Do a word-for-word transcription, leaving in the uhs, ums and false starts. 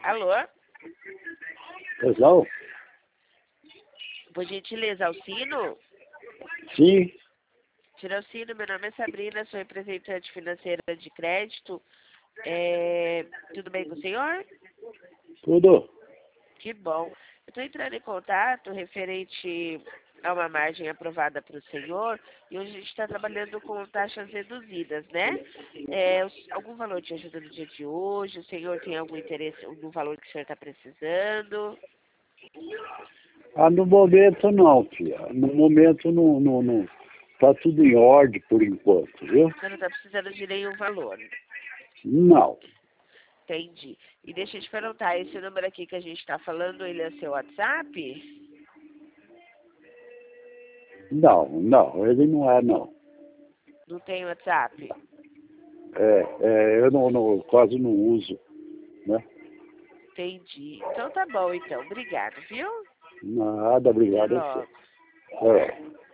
Alô? Pois não? Por gentileza, Alcino? Sim. Tirocino, meu nome é Sabrina, sou representante financeira de crédito. É, tudo bem com o senhor? Tudo. Que bom. Eu estou entrando em contato referente a uma margem aprovada para o senhor e hoje a gente está trabalhando com taxas reduzidas, né? É, os- algum valor te ajuda no dia de hoje? O senhor tem algum interesse no valor que o senhor está precisando? Ah, no momento não, filha. No momento não, não, não. Tá tudo em ordem por enquanto, viu? Você não está precisando de nenhum valor. Não. Entendi. E deixa eu te perguntar, esse número aqui que a gente está falando, ele é seu WhatsApp? Não, não, ele não é não. Não tem WhatsApp? É, é eu não, não, quase não uso, né? Entendi. Então tá bom, então. Obrigado, viu? Nada, Até obrigado a você. logo. É.